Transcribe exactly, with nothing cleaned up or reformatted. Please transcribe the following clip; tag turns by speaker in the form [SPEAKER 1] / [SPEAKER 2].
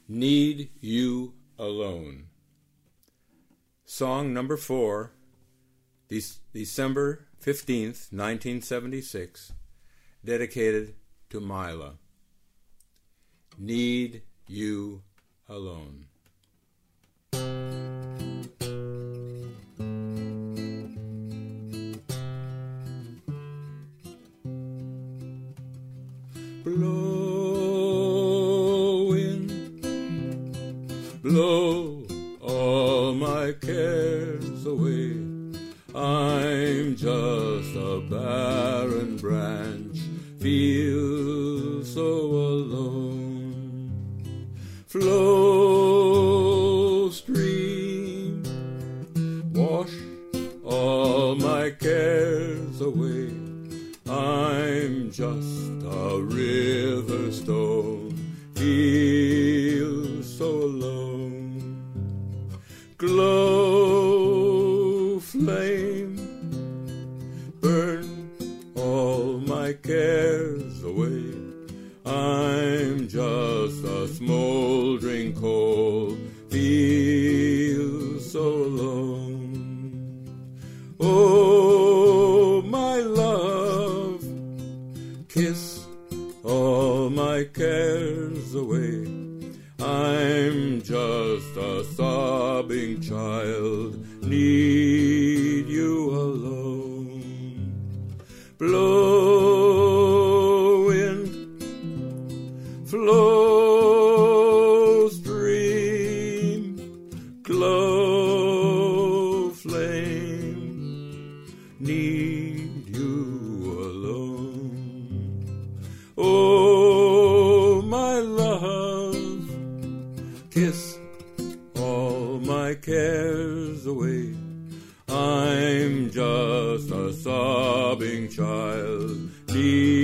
[SPEAKER 1] Need You Alone. Song number four, De- December fifteenth, nineteen seventy-six, dedicated to Mila. Need You Alone. Blow, wind, blow all my cares away. I'm just a barren branch, feel so alone. Flow, stream, wash all my cares away. I'm just a river stone, feel so alone. Glow, flame, burn all my cares away. I'm just a smoldering coal, feel so alone. Oh, my love, kiss all my cares away. I'm just a sobbing child, need you alone. Blow, wind, flow, stream, glow, flame, need you alone. Oh, my love, kiss all my cares away. I'm just a sobbing child, need